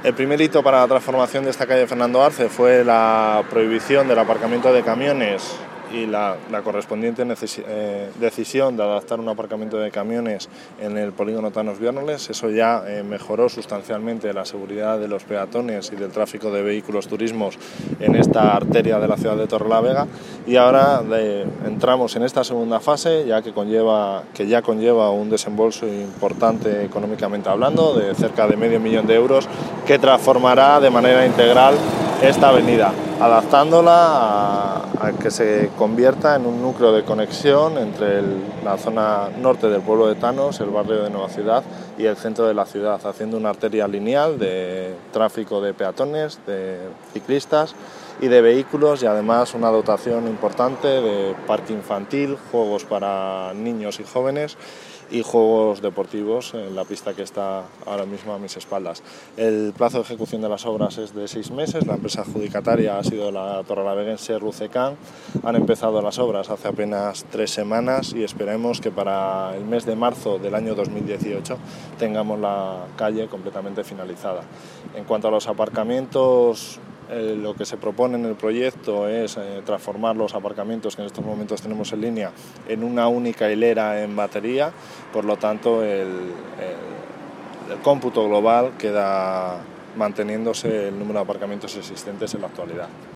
El primer hito para la transformación de esta calle Fernando Arce fue la prohibición del aparcamiento de camiones y la correspondiente decisión de adaptar un aparcamiento de camiones en el polígono Thanos Viérnoles. Eso ya mejoró sustancialmente la seguridad de los peatones y del tráfico de vehículos turismos en esta arteria de la ciudad de Torrelavega, y ahora entramos en esta segunda fase que ya conlleva un desembolso importante económicamente hablando, de cerca de $500.000 euros, que transformará de manera integral esta avenida, adaptándola a que se convierta en un núcleo de conexión entre la zona norte del pueblo de Thanos, el barrio de Nueva Ciudad, y el centro de la ciudad, haciendo una arteria lineal de tráfico de peatones, de ciclistas y de vehículos, y además una dotación importante de parque infantil, juegos para niños y jóvenes y juegos deportivos en la pista que está ahora mismo a mis espaldas. El plazo de ejecución de las obras es de 6 meses, la empresa adjudicataria ha sido la torrelaveguense Rucecan. Han empezado las obras hace apenas 3 semanas y esperemos que para el mes de marzo del año 2018 tengamos la calle completamente finalizada. En cuanto a los aparcamientos, lo que se propone en el proyecto es transformar los aparcamientos que en estos momentos tenemos en línea en una única hilera en batería. Por lo tanto, el cómputo global queda manteniéndose el número de aparcamientos existentes en la actualidad.